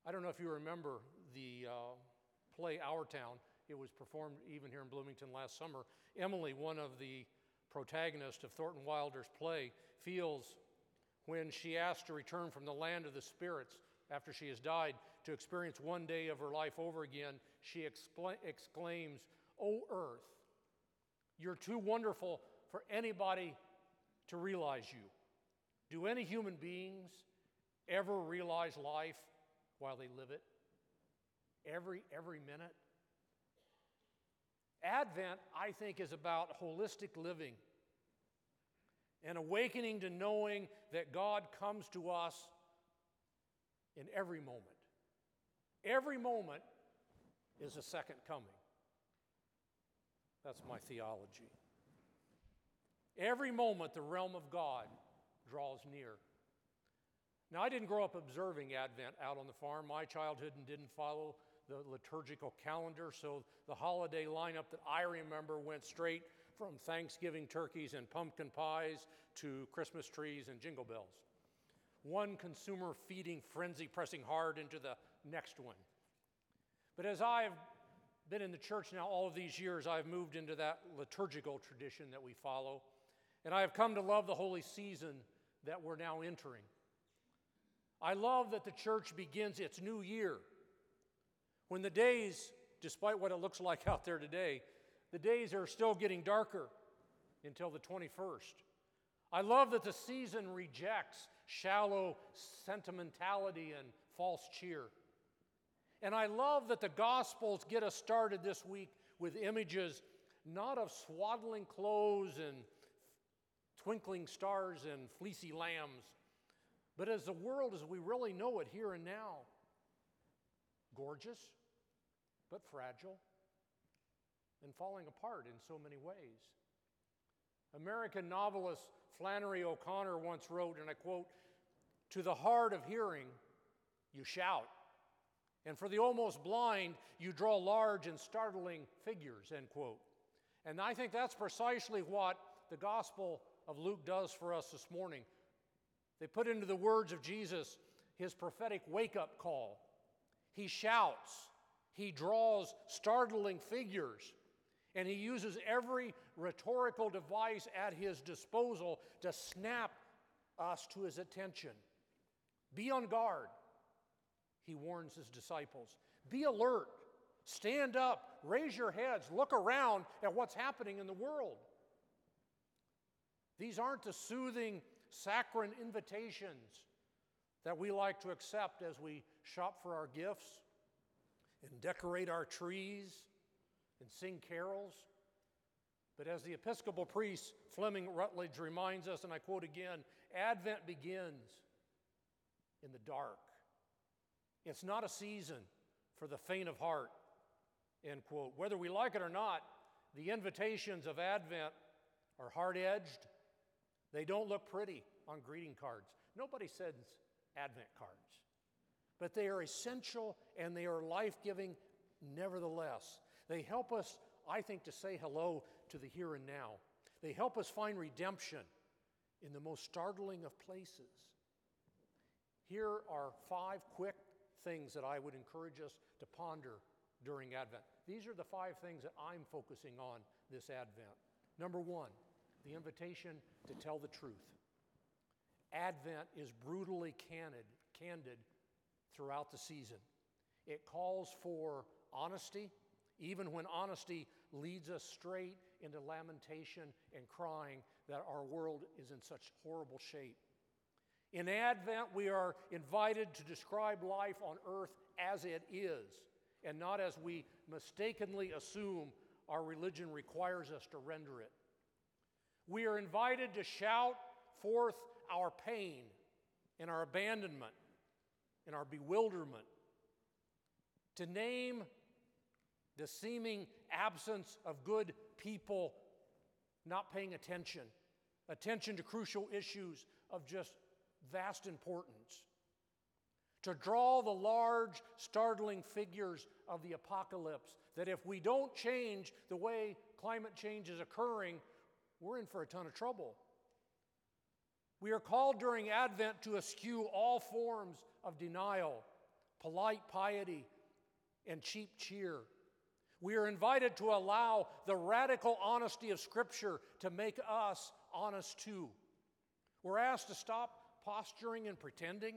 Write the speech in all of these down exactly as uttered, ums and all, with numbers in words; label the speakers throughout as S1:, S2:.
S1: I don't know if you remember the uh, play Our Town. It was performed even here in Bloomington last summer. Emily, one of the protagonists of Thornton Wilder's play, feels when she asked to return from the land of the spirits after she has died to experience one day of her life over again, she excla- exclaims, "O earth, you're too wonderful for anybody to realize you." Do any human beings ever realize life while they live it? Every, every minute? Advent, I think, is about holistic living, an awakening to knowing that God comes to us in every moment. Every moment is a second coming. That's my theology. Every moment, the realm of God draws near. Now, I didn't grow up observing Advent out on the farm. My childhood didn't follow the liturgical calendar, so the holiday lineup that I remember went straight from Thanksgiving turkeys and pumpkin pies to Christmas trees and jingle bells. One consumer feeding frenzy pressing hard into the next one. But as I've been in the church now all of these years, I've moved into that liturgical tradition that we follow, and I have come to love the holy season that we're now entering. I love that the church begins its new year when the days, despite what it looks like out there today, the days are still getting darker until the twenty-first. I love that the season rejects shallow sentimentality and false cheer. And I love that the Gospels get us started this week with images not of swaddling clothes and twinkling stars and fleecy lambs, but as the world as we really know it here and now. Gorgeous, but fragile, and falling apart in so many ways. American novelist Flannery O'Connor once wrote, and I quote, "To the hard of hearing, you shout, and for the almost blind, you draw large and startling figures," end quote. And I think that's precisely what the Gospel of Luke does for us this morning. They put into the words of Jesus his prophetic wake-up call. He shouts, he draws startling figures, and he uses every rhetorical device at his disposal to snap us to his attention. Be on guard, he warns his disciples. Be alert, stand up, raise your heads, look around at what's happening in the world. These aren't the soothing, saccharine invitations that we like to accept as we shop for our gifts and decorate our trees and sing carols. But as the Episcopal priest Fleming Rutledge reminds us, and I quote again, Advent begins in the dark. It's not a season for the faint of heart, end quote. Whether we like it or not, the invitations of Advent are hard-edged. They don't look pretty on greeting cards. Nobody sends Advent cards. But they are essential and they are life-giving nevertheless. They help us, I think, to say hello to the here and now. They help us find redemption in the most startling of places. Here are five quick things that I would encourage us to ponder during Advent. These are the five things that I'm focusing on this Advent. Number one, the invitation to tell the truth. Advent is brutally candid, candid throughout the season. It calls for honesty, even when honesty leads us straight into lamentation and crying that our world is in such horrible shape. In Advent, we are invited to describe life on earth as it is, and not as we mistakenly assume our religion requires us to render it. We are invited to shout forth our pain and our abandonment and our bewilderment, to name the seeming absence of good people not paying attention, attention to crucial issues of just vast importance, to draw the large, startling figures of the apocalypse, that if we don't change the way climate change is occurring, we're in for a ton of trouble. We are called during Advent to eschew all forms of denial, polite piety, and cheap cheer. We are invited to allow the radical honesty of Scripture to make us honest too. We're asked to stop posturing and pretending.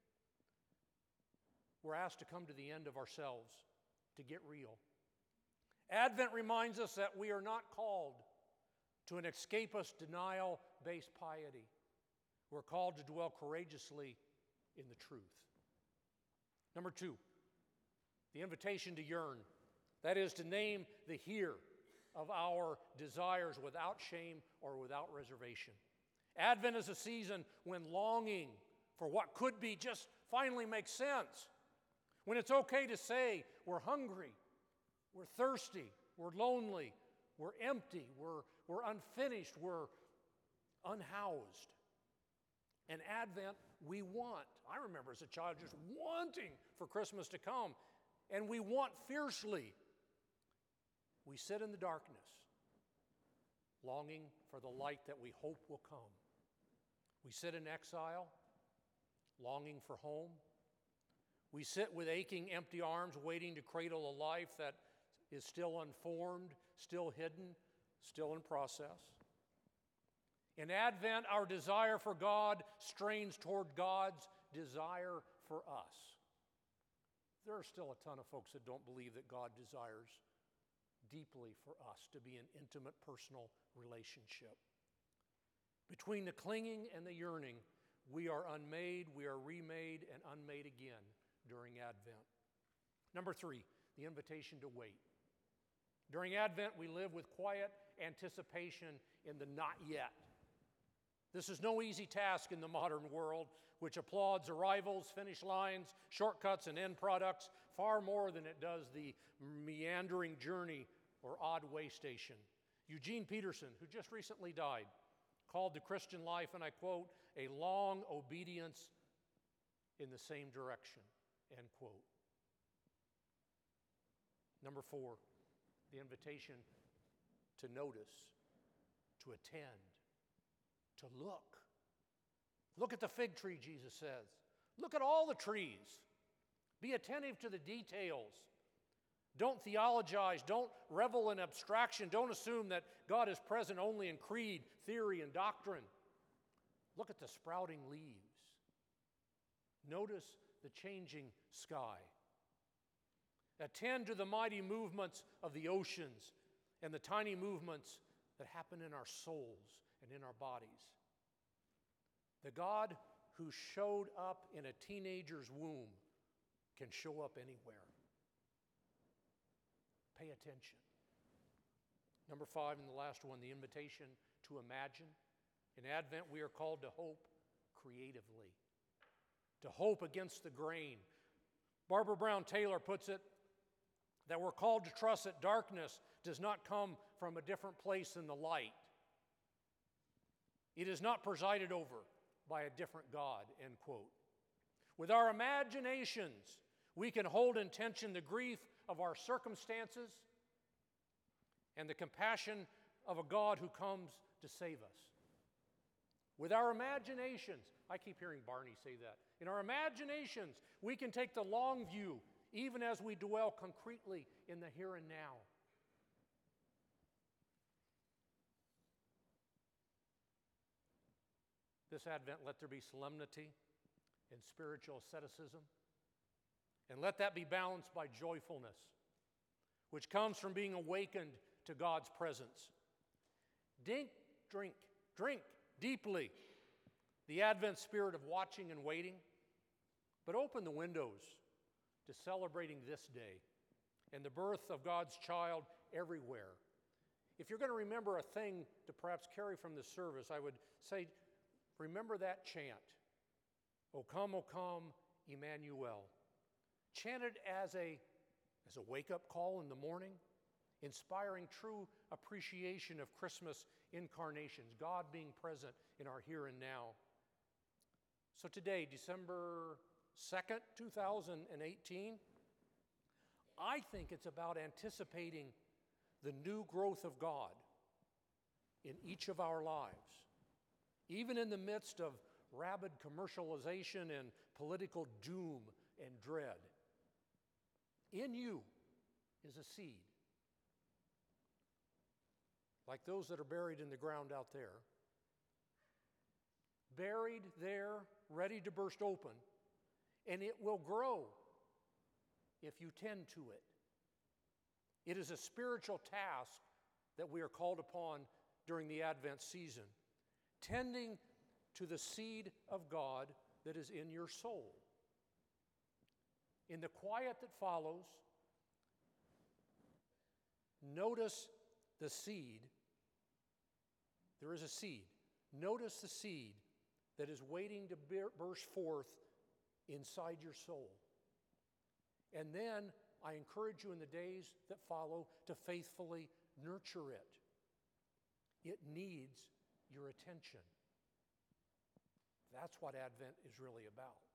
S1: We're asked to come to the end of ourselves, to get real. Advent reminds us that we are not called to an escapist, denial-based piety. We're called to dwell courageously in the truth. Number two, the invitation to yearn. That is to name the here of our desires without shame or without reservation. Advent is a season when longing for what could be just finally makes sense. When it's okay to say we're hungry, we're thirsty, we're lonely, we're empty, we're, we're unfinished, we're unhoused. And Advent, we want. I remember as a child just wanting for Christmas to come, and we want fiercely. We sit in the darkness, longing for the light that we hope will come. We sit in exile, longing for home. We sit with aching, empty arms, waiting to cradle a life that is still unformed, still hidden, still in process. In Advent, our desire for God strains toward God's desire for us. There are still a ton of folks that don't believe that God desires deeply for us to be an intimate, personal relationship. Between the clinging and the yearning, we are unmade, we are remade, and unmade again during Advent. Number three, the invitation to wait. During Advent, we live with quiet anticipation in the not yet. This is no easy task in the modern world, which applauds arrivals, finish lines, shortcuts, and end products far more than it does the meandering journey or odd way station. Eugene Peterson, who just recently died, called the Christian life, and I quote, a long obedience in the same direction, end quote. Number four, the invitation to notice, to attend, to look. Look at the fig tree, Jesus says. Look at all the trees. Be attentive to the details. Don't theologize. Don't revel in abstraction. Don't assume that God is present only in creed, theory, and doctrine. Look at the sprouting leaves. Notice the changing sky. Attend to the mighty movements of the oceans and the tiny movements that happen in our souls and in our bodies. The God who showed up in a teenager's womb can show up anywhere. Pay attention. Number five, and the last one, the invitation to imagine. In Advent, we are called to hope creatively, to hope against the grain. Barbara Brown Taylor puts it that we're called to trust that darkness does not come from a different place than the light. It is not presided over by a different God, end quote. With our imaginations, we can hold in tension the grief of our circumstances and the compassion of a God who comes to save us. With our imaginations, I keep hearing Barney say that. In our imaginations, we can take the long view, even as we dwell concretely in the here and now. This Advent, let there be solemnity and spiritual asceticism, and let that be balanced by joyfulness, which comes from being awakened to God's presence. Drink, drink, drink deeply the Advent spirit of watching and waiting, but open the windows to celebrating this day and the birth of God's child everywhere. If you're going to remember a thing to perhaps carry from this service, I would say, remember that chant, O come, O come, Emmanuel. Chant it as a, as a wake-up call in the morning, inspiring true appreciation of Christmas incarnations, God being present in our here and now. So today, December second, two thousand eighteen, I think it's about anticipating the new growth of God in each of our lives. Even in the midst of rabid commercialization and political doom and dread, In you is a seed, like those that are buried in the ground out there. Buried there, ready to burst open, and it will grow if you tend to it. It is a spiritual task that we are called upon during the Advent season, tending to the seed of God that is in your soul. In the quiet that follows, notice the seed. There is a seed. Notice the seed that is waiting to burst forth inside your soul. And then I encourage you in the days that follow to faithfully nurture it. It needs your attention. That's what Advent is really about.